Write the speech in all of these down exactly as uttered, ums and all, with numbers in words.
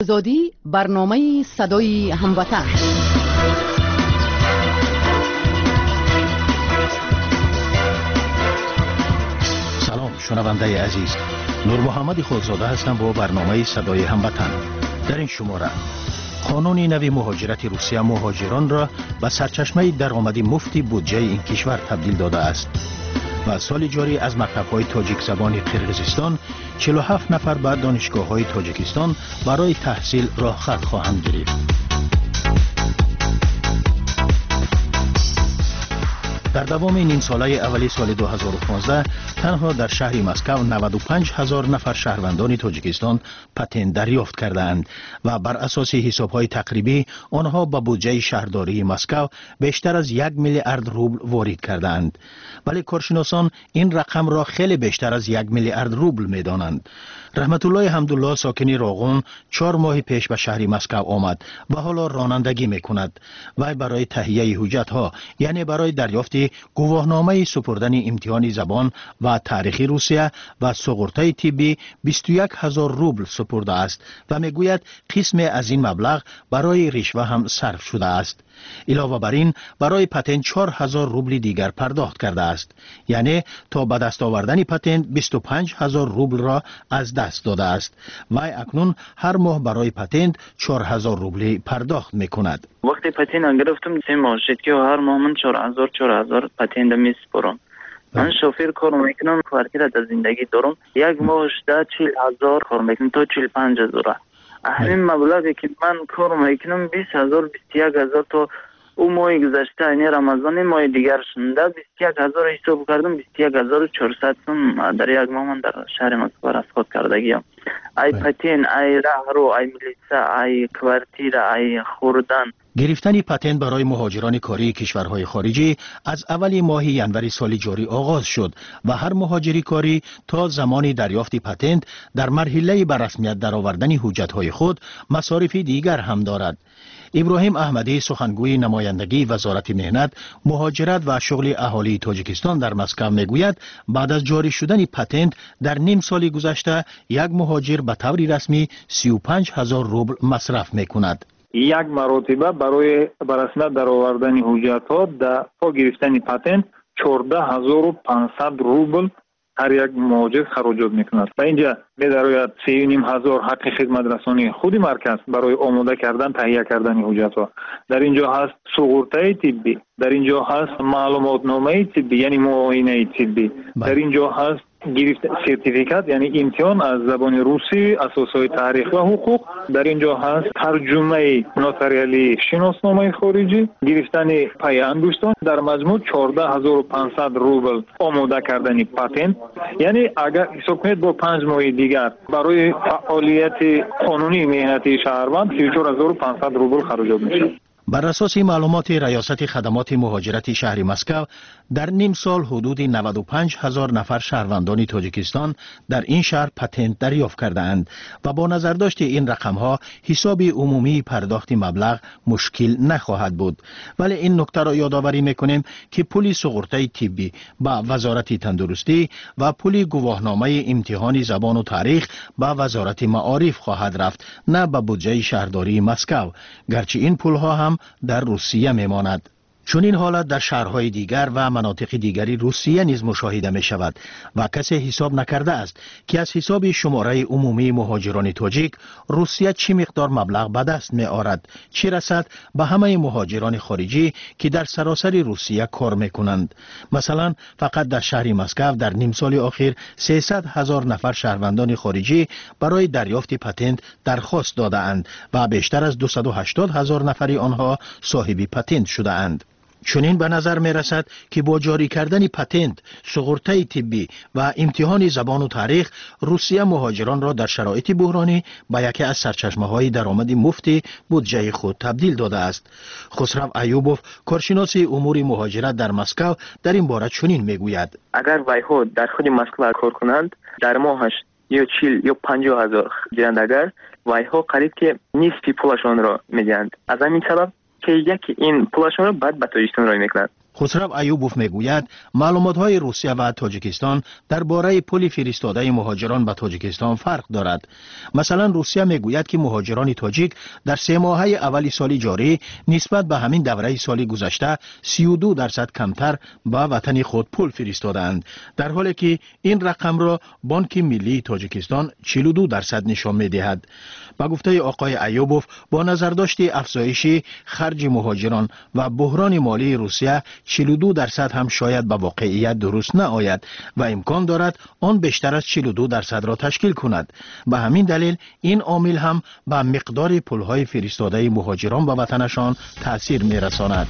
آزادی برنامه صدای هموطن. سلام شنونده عزیز، نور محمد خودزاده هستم با برنامه صدای هموطن. در این شماره قانون نوی مهاجرت روسیه مهاجران را به سرچشمه درآمد مفت بودجه این کشور تبدیل داده است. و سال جاری از مکتب‌های تاجیک زبان قرقیزستان چهل و هفت نفر به دانشگاه‌های تاجیکستان برای تحصیل راه خط خواهند گرفت. در دوام نیم ساله اولی سال دو هزار و پانزده تنها در شهر مسکو نود و پنج هزار نفر شهروندان تاجیکستان پتنت دریافت کردند و بر اساس حساب‌های تقریبی آنها به بودجه شهرداری مسکو بیشتر از یک میلیارد روبل وارد کردند. ولی کارشناسان این رقم را خیلی بیشتر از یک میلیارد روبل می‌دانند. رحمت الله حمدالله ساکن راغون چهار ماه پیش به شهر مسکو آمد و حالا رانندگی می‌کند. وی برای تهیه حجت‌ها یعنی برای دریافت گواهنامه سپردن امتحان زبان و تاریخ روسیه و سقورته طبی بیست و یک هزار روبل سپرده است و میگوید قسم از این مبلغ برای رشوه هم صرف شده است. علاوه بر این برای پتنت چهار هزار روبل دیگر پرداخت کرده است. یعنی تا به دست آوردن پتنت بیست و پنج هزار روبل را از دست داده است. وی اکنون هر ماه برای پتنت چهار هزار روبل پرداخت میکند. وقتی پتنت گرفتم سه ماه شد که هر ماه من چهار هزار چهار هزار پتنت میسپرم. من شوفر کار میکنم، کوارتیر در زندگی دارم. یک ماهش ده چهل هزار کار میکنم تا چهل پنج هزار. همین مبلغی که من کار میکنم بیست هزار بیست و یک هزار تا او ماه گذشته این رمضان ماه دیگر شنده بیست و یک هزار حساب کردم. بیست و یک هزار و چهارصد سوم در یک ماه من در شهر مسکو رسخت کردگیم. ای پتین، ای راهرو، ای ملیسا، ای کوارتیر، ای خوردن. گرفتن پتنت برای مهاجران کاری کشورهای خارجی از اول ماه ینوری سال جاری آغاز شد و هر مهاجری کاری تا زمان دریافت پتنت در مرحله به رسمیت درآوردن حجت‌های خود مصارف دیگر هم دارد. ابراهیم احمدی سخنگوی نمایندگی وزارت مهنت، مهاجرت و شغل اهالی تاجیکستان در مسکو میگوید بعد از جاری شدن پتنت در نیم سال گذشته یک مهاجر به طور رسمی سی و پنج هزار روبل مصرف میکند. یک مرتبه برای برسمیت درآوردن حجت‌ها در پا گرفتن پتنت چهارده هزار و پانصد روبل هر یک مهاجر خراجات میکند و اینجا می‌دراید سه و نیم هزار حق خدمت رسانی خود مرکز برای آماده کردن تهیه کردن حجت‌ها. در اینجا هست سقورته طبی، در اینجا هست معلومات نامه طبی یعنی معاینه طبی، در اینجا هست گرفت سرتیفیکات یعنی امتحان از زبان روسی، اساسهای تاریخ و حقوق، در اینجا هست ترجمه نوتاریالی شناسنامه خارجی، گرفتن پای انگشتان. در مجموع چهارده هزار و پانصد روبل آماده کردن پتنت. یعنی اگر حساب کنید با پنج ماه دیگر برای فعالیت قانونی مهنتی شهروند سی و چهار هزار و پانصد روبل خراجات میشه. بر اساس معلومات ریاست خدمات مهاجرت شهر مسکو در نیم سال حدود نود و پنج هزار نفر شهروندان تاجیکستان در این شهر پتنت دریافت کرده اند و با نظرداشت این رقم ها حساب عمومی پرداخت مبلغ مشکل نخواهد بود. ولی این نکته را یادآوری میکنیم که پول سقورته طبی با وزارت تندرستی و پول گواهنامه امتحان زبان و تاریخ با وزارت معارف خواهد رفت، نه به بودجه شهرداری مسکو، گرچه این پول ها هم در روسیه میماند. چون این حالت در شهرهای دیگر و مناطق دیگری روسیه نیز مشاهده می شود و کسی حساب نکرده است که از حساب شماره عمومی مهاجران تاجیک روسیه چه مقدار مبلغ به دست می آورد، چه رسد به همه مهاجران خارجی که در سراسر روسیه کار می کنند. مثلا فقط در شهر مسکو در نیم سال اخیر سیصد هزار نفر شهروندان خارجی برای دریافت پتنت درخواست داده اند و بیشتر از دویست و هشتاد هزار نفری آنها صاحب پتنت شده اند. چنین به نظر می رسد که با جاری کردن پتنت، سقورته طبی و امتحان زبان و تاریخ روسیه مهاجران را در شرایط بحرانی به یکی از سرچشمه‌های درآمد مفت بودجه خود تبدیل داده است. خسرو ایوبوف کارشناس امور مهاجرت در مسکو در این باره چنین می گوید: اگر ویها در خود مسکو کار کنند در ماهش یا چهل یا پنجاه هزار گیرند، اگر ویها قریب که نصف پولشان را میدهند. از همین سبب که یکی این پولشان را بعد به تاجیکستان رای میکنند. خسرو ایوبوف میگوید معلومات‌های روسیه و تاجیکستان درباره پل فرستاده مهاجران به تاجیکستان فرق دارد. مثلا روسیه میگوید که مهاجران تاجیک در سه ماهه اول سال جاری نسبت به همین دوره سال گذشته سی و دو درصد کمتر به وطن خود پول فرستادند، در حالی که این رقم را بانک ملی تاجیکستان چهل و دو درصد نشان می‌دهد. با گفته آقای ایوبوف با نظرداشت افزایش خرج مهاجران و بحران مالی روسیه چهل و دو درصد هم شاید به واقعیت درست نآید و امکان دارد آن بیشتر از چهل و دو درصد را تشکیل کند. به همین دلیل این عامل هم به مقدار پولهای فرستاده مهاجران به وطنشان تأثیر می‌رساند.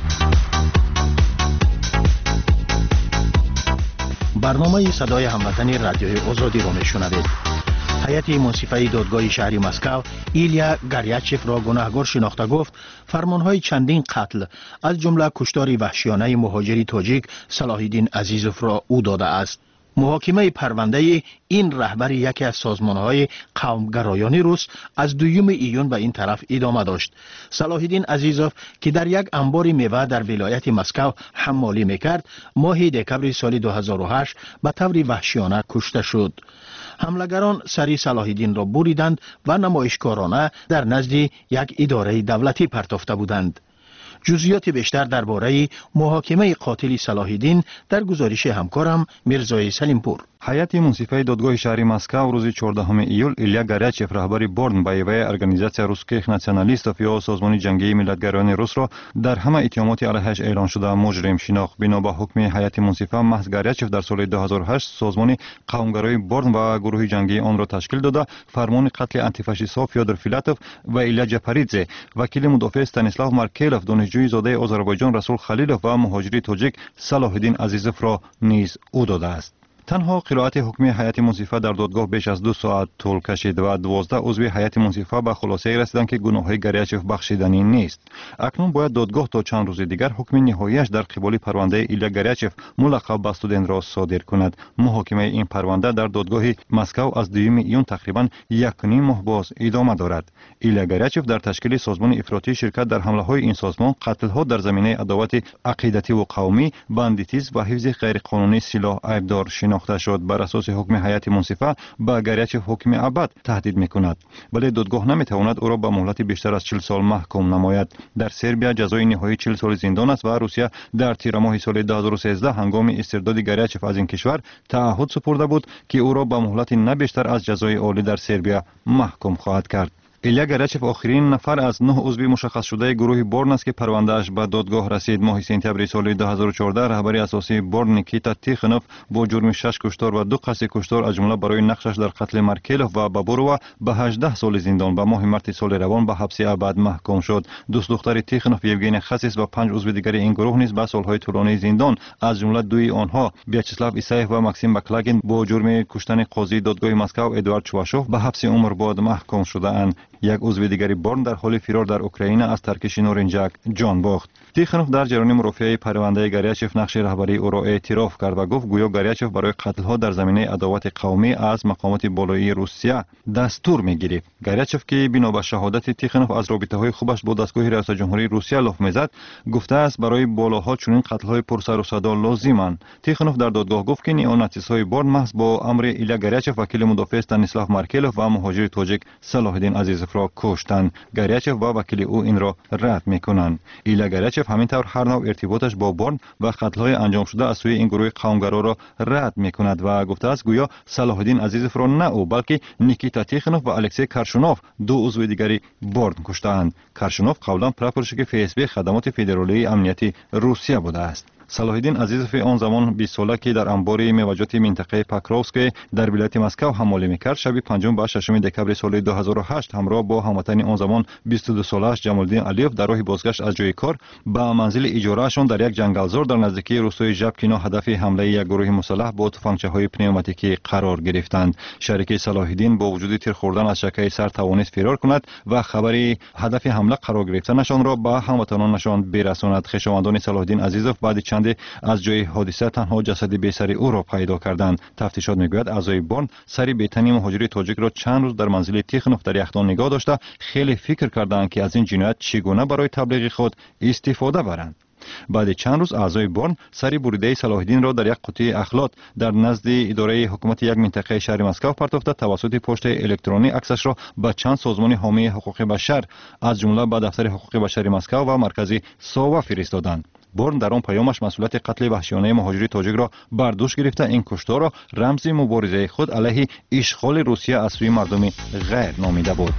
برنامه صدای هموطنی رادیوی آزادی را میشنوید. هیئت منصفه دادگاه شهری مسکو ایلیا گریاچف را گناهکار شناخته گفت فرمانهای چندین قتل از جمله کشتار وحشیانه مهاجری تاجیک صلاح الدین عزیزوف را او داده است. محاکمه پرونده این رهبر یکی از سازمانهای قومگرایان روس از دوم ایون به این طرف ادامه داشت. صلاح الدین عزیزوف که در یک انبار میوه در ولایت مسکو حمالی میکرد، ماه دکمبر سال دو هزار و هشت به طور وحشیانه کشته شد. حملگران سری صلاح الدین را بریدند و نمایشکارانه در نزد یک اداره دولتی پرتافته بودند. جزئیات بیشتر درباره محاکمه قاتل صلاح الدین در گزارش همکارم میرزای سلیمپور. هیئت منصفه دادگاه شهری مسکو روز چهاردهم ایول ایلیا گریاچف رهبر بورن بایوی ارگانیزاسیا روسکیخ ناسیونالیستов یا سازمان جنگی ملتگرایان روس را در همه اتهامات علیهش اعلان شده مجرم شناخت. بنا به حکم هیئت منصفه محض گریاچف در سال دو هزار و هشت سازمان قومگرای بورن و گروه جنگی آن را تشکیل داده فرمان قتل آنتیفاشیست‌ها فیودور فیلاتوف و ایلیا جپاریدزه، وکیل مدافع استانیسلاو مارکلوف، دانشجوی زاده آذربایجان رسول خلیلوف و مهاجری تاجیک صلاح الدین عزیزوف را نیز او داده است. تنها قرائت حکم هیئت منصفه در دادگاه بیش از دو ساعت طول کشید و دوازده عضو هیئت منصفه به خلاصه رسیدند که گناههای گریاچف بخشیدنی نیست. اکنون باید دادگاه تا چند روز دیگر حکم نهاییش در قبال پرونده ایلیا گریاچف ملقب به استودنت را صادر کند. محاکمه این پرونده در دادگاه مسکو از دوم ایون تقریبا یک و نیم ماه باز ادامه دارد. ایلیا گریاچف در تشکیل سازمان افراطی شرکت در حمله‌های این سازمان، قتل‌ها در زمینه عداوت عقیدتی و قومی، باندیتیسم و حفظ غیرقانونی سلاح عیبدار شناخته شد. بر اساس حکم هیئت منصفه به گریاچف حکم ابد تهدید میکند، ولی دادگاه نمیتواند او را به مهلت بیشتر از چهل سال محکوم نماید. در سربیا جزای نهایی چهل سال زندان است و روسیه در تیر ماه سال دو هزار و سیزده هنگام استرداد گریاچف از این کشور تعهد سپرده بود که او را به مهلت نه بیشتر از جزای عالی در سربیا محکوم خواهد کرد. ایلیا گریاچف آخرین نفر از نه عضو مشخص شده گروه بورن است که پروندهش به دادگاه رسید. ماه سپتامبر سال دو هزار و چهارده رهبر اساسی بورن نیکیتا تیخنوف با جرم شش کشتار و دو قصد کشتار از جمله برای نقشش در قتل مارکلوف و بابوروا به هجده سال زندان و ماه مارس سال روان به حبس ابد محکوم شد. دوست دختر تیخنوف یوگین خسیس و پنج عضو دیگر این گروه نیز به سالهای طولانی زندان از جمله دوی آنها ویاچسلاو ایسایف و ماکسیم بکلاگین با جرم کشتن قاضی دادگاه مسکو ادوارد چواشوف به حبس عمر بعد محکوم شده‌اند. یک عضو دیگری بورن در حال فرار در اوکراین از ترکش نورنجک جان باخت. تیخنوف در جریان مرافعه پرونده گریاچف نقش رهبری او را اعتراف کرد و گفت گویا گریاچف برای قتل‌ها در زمینه عداوت قومی از مقامات بالایی روسیه دستور می‌گیرد. گریاچف که بنا به شهادت تیخنوف از رابطه‌های خوبش با دستگاه ریاست جمهوری روسیه لاف می‌زد، گفته است برای بالاها چنین قتل‌های پرسر و صدا لازمند. تیخنوف در دادگاه گفت که نیوناتیست‌های بورن محض با امر ایلیا گریاچف وکیل مدافع استانیسلاو مارکلوف و مهاجر تاجیک صلاح الدین عزیزوف را کشتند. گریاچف و وکیل او این را رد می‌کنند. ایلیا گریاچف همینطور هر نوع ارتباطش با بورن و قتل‌های انجام شده از سوی این گروه قومگرا را رد می‌کند و گفته است گویا صلاح الدین عزیزوف را نه او بلکه نیکیتا تیخنوف و الکسی کرشنوف دو عضو دیگری بورن کشتند. کرشنوف قبلا پراپورشچیک اف اس بی خدمات فدرالی امنیتی روسیه بوده است. صلاح الدین عزیزوف آن زمان بیست ساله که در انبار میوه‌جات منطقه پاکروفسکی در ولایت مسکو حمالی میکرد، شب پنجم و ششم دکمبر سال دو هزار و هشت همراه با هموطن آن زمان بیست و دو سالش جمالدین علیوف در راه بازگشت از جای کار به منزل اجارهشان در یک جنگلزار در نزدیکی روستای ژبکینا هدف حمله یک گروه مسلح با تفنگچه‌های پنوماتیکی قرار گرفتند. شریک صلاح الدین با وجود تیر خوردن از شکه سر توانست فرار کند و خبری هدف حمله قرار گرفتنشان را به هموطنانشان برساند. خویشاوندان صلاح الدین عزیزوف بعد چند از جای حادثه تنها جسد بی‌سری او را پیدا کردند. تفتیشات میگوید اعضای بورن سری بی‌تنی مهاجر تاجیک را چند روز در منزل تیخنوف در یخدان نگاه داشته خیلی فکر کردند که از این جنایت چگونه برای تبلیغ خود استفاده برند. بعد چند روز اعضای برن سری بریده صلاح الدین را در یک قوطی اخلاط در نزد اداره حکومت یک منطقه شهر مسکو پرتافته توسط پشت الکترونی عکسش را به چند سازمان حامی حقوق بشر از جمله به دفتر حقوق بشر مسکو و مرکز ساوا فرستادند. برن در آن پیامش مسئولیت قتل وحشیانه مهاجری تاجیک را بر دوش گرفته این کشتار را رمز مبارزه خود علیه اشغال روسیه از سوی مردم غیر نامیده بود.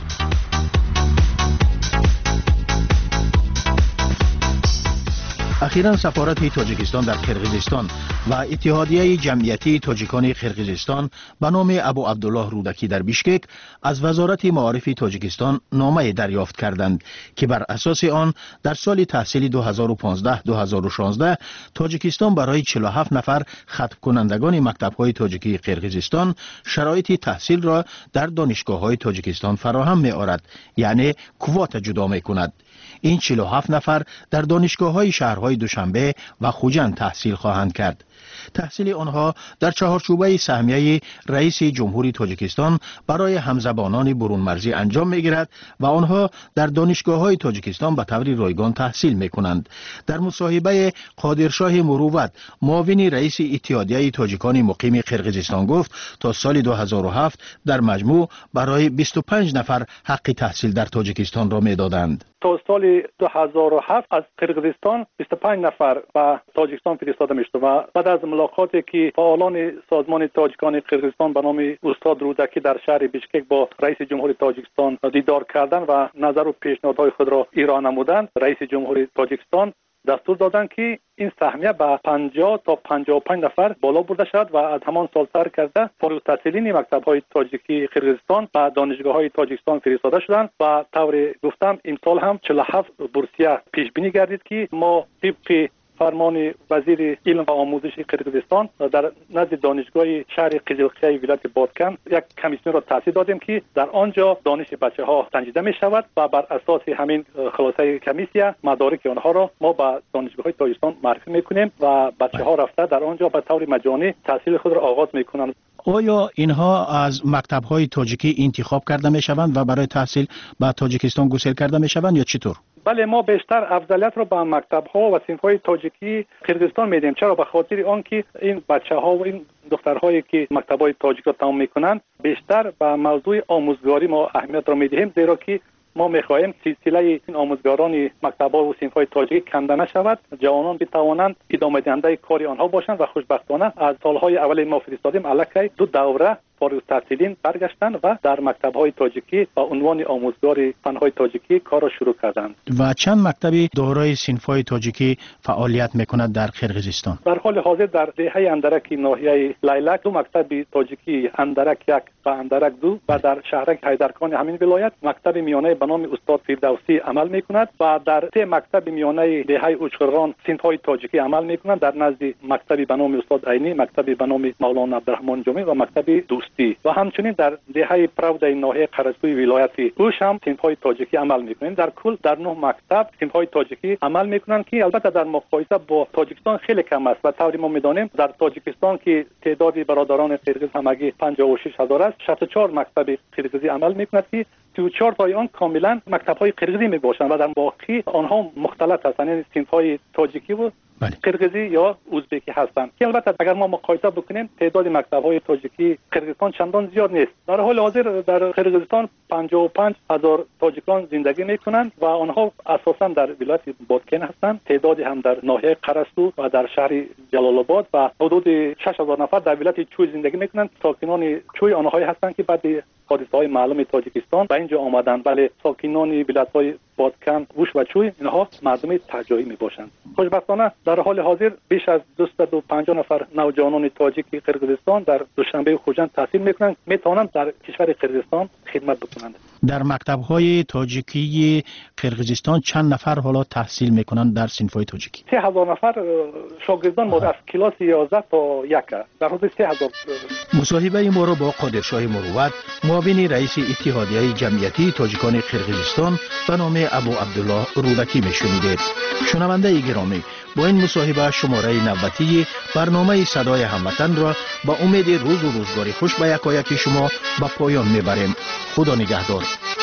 اخیراً سفارت تاجیکستان در قرقیزستان و اتحادیه جمعیتی تاجیکان قرقیزستان به نام ابو عبدالله رودکی در بیشکک از وزارت معارف تاجیکستان نامه دریافت کردند که بر اساس آن در سال تحصیلی دو هزار و پانزده دو هزار و شانزده تاجیکستان برای چهل و هفت نفر ختم کنندگان مکتب‌های تاجیکی قرقیزستان شرایط تحصیل را در دانشگاه‌های تاجیکستان فراهم می‌آورد، یعنی کوات جدا می‌کند. این چهل و هفت نفر در دانشگاه‌های شهرهای دوشنبه و خوجند تحصیل خواهند کرد. تحصیل آنها در چهارچوبه سهمیه رئیس جمهوری تاجیکستان برای همزبانان برون مرزی انجام می‌گیرد و آنها در دانشگاه‌های تاجیکستان به طور رایگان تحصیل می‌کنند. در مصاحبه قادرشاه مروت معاون رئیس اتحادیه تاجیکان مقیم قرقیزستان گفت تا سال دو هزار و هفت در مجموع برای بیست و پنج نفر حق تحصیل در تاجیکستان را می‌دادند. تا سال دو هزار و هفت از قرقیزستان بیست و پنج نفر به تاجیکستان فرستاده میشد و بعد از ملاقاتی که فعالان سازمان تاجیکان قرقیزستان به نام استاد رودکی در شهر بیشکک با رئیس جمهوری تاجیکستان دیدار کردند و نظر و پیشنهادهای خود را ایران نمودند، رئیس جمهوری تاجیکستان دستور دادند که این سهمیه به پنجاه تا پنجاه و پنج نفر بالا برده شد و از همان سال سر کرده فارغ التحصیلین مکتب‌های تاجیکی قرقیزستان و دانشگاه‌های تاجیکستان فرستاده شدند و طور گفتم امسال هم چهل و هفت بورسیه پیش بینی گردید که ما طبق فرمان وزیر علم و آموزش قرقیزستان در نزد دانشگاه شهر قزلقیه ولایت بادکن یک کمیسیون را تأسیس دادیم که در آنجا دانش بچه‌ها سنجیده می شود و بر اساس همین خلاصه کمیسیون مدارک آنها را ما به دانشگاه‌های تاجیکستان معرفی می‌کنیم و بچه‌ها رفته در آنجا به طور مجانی تحصیل خود را آغاز می‌کنند. آیا اینها از مکتب‌های تاجیکی انتخاب کرده می‌شوند و برای تحصیل به تاجیکستان گسیل کرده می‌شوند یا چطور؟ بله، ما بیشتر افضلیت رو به مکتب‌ها و صنف‌های تاجیکی قرقیزستان میدیم. چرا؟ به خاطر آنکه این بچه‌ها و این دخترهایی که مکتب‌های تاجیک را تمام می‌کنند بیشتر به موضوع آموزگاری ما اهمیت را می‌دهیم، زیرا که ما می‌خواهیم سلسله این آموزگاران مکتب‌ها و صنف‌های تاجیکی کنده نشود، جوانان بتوانند ادامه دهنده کار آنها باشند و خوشبختانه از سال‌های اول ما فرستادیم الکی دو دوره فارغ التحصیلین برگشتند و در مکتب‌های تاجیکی با عنوان آموزگار فن‌های تاجیکی کار را شروع کردند. و چند مکتبی دارای صنف‌های تاجیکی فعالیت می‌کند در قرقیزستان؟ در حال حاضر در دهه اندرک ناحیه لیلک دو مکتب تاجیکی، اندرک یک و اندرک دو و در شهرک حیدرخان همین ولایت مکتب میانه به نام استاد فردوسی عمل می‌کند و در سه مکتب میانه دهه اوچخران صنف‌های تاجیکی عمل می‌کنند در نزد مکتب به نام استاد عینی، مکتب به نام مولانا عبدالرحمن جامی و مکتب دوستی و همچنین در دهه پراود ناحیه قرسوی ولایت اوش هم صنف‌های تاجیکی عمل می‌کنند. در کل در نه مکتب صنف‌های تاجیکی عمل می‌کنند که البته در مقایسه با تاجیکستان خیلی کم است و طوری ما می‌دانیم در تاجیکستان که تعداد برادران قرقیز همگی پنجاه و شش هزار است، شصت و چهار مکتب قرقیزی عمل می‌کند که سی و چهار تای آن کاملا مکتب‌های قرقیزی میباشند و در باقی آنها مختلط هستند، یعنی صنف‌های تاجیکی و قرقیزی یا ازبکی هستند که البته اگر ما مقایسه بکنیم تعداد مکتب‌های تاجیکی قرقیزستان چندان زیاد نیست. در حال حاضر در قرقیزستان پنجاه و پنج هزار تاجیکان زندگی میکنند و آنها اساساً در ولایت بادکن هستند، تعدادی هم در ناحیه قرسو و در شهر جلال آباد و حدود شش هزار نفر در ولایت چوی زندگی میکنند. ساکنان چوی آنهایی هستند که بعد حادثه‌های معلوم تاجیکستان به اینجا آمدند، ولی ساکنان ولایت‌های بادکن، ووش و چوی اینها مردم ترجایی میباشند. خوشبختانه در حال حاضر بیش از دویست و پنجاه نفر نوجوانان تاجیک قرقیزستان در دوشنبه و خوجند تحصیل میکنند، میتوانند در کشور قرقیزستان خدمت بکنند. در مکتب‌های تاجیکی قرقیزستان چند نفر حالا تحصیل میکنند در صنف‌های تاجیکی؟ سه هزار نفر شاگردان ما از کلاس یازده تا یک در حدود سه هزار. مصاحبه ما را با قادرشاه مروت معاون رئیس اتحادیه جمعیتی تاجیکان قرقیزستان به نام ابو عبدالله رودکی میشنیدید. شنونده گرامی، با این مصاحبه شماره نوبتی برنامه صدای هموطن را با امید روز و روزگاری خوش به یکایک شما به پایان میبریم. خدا نگهدار.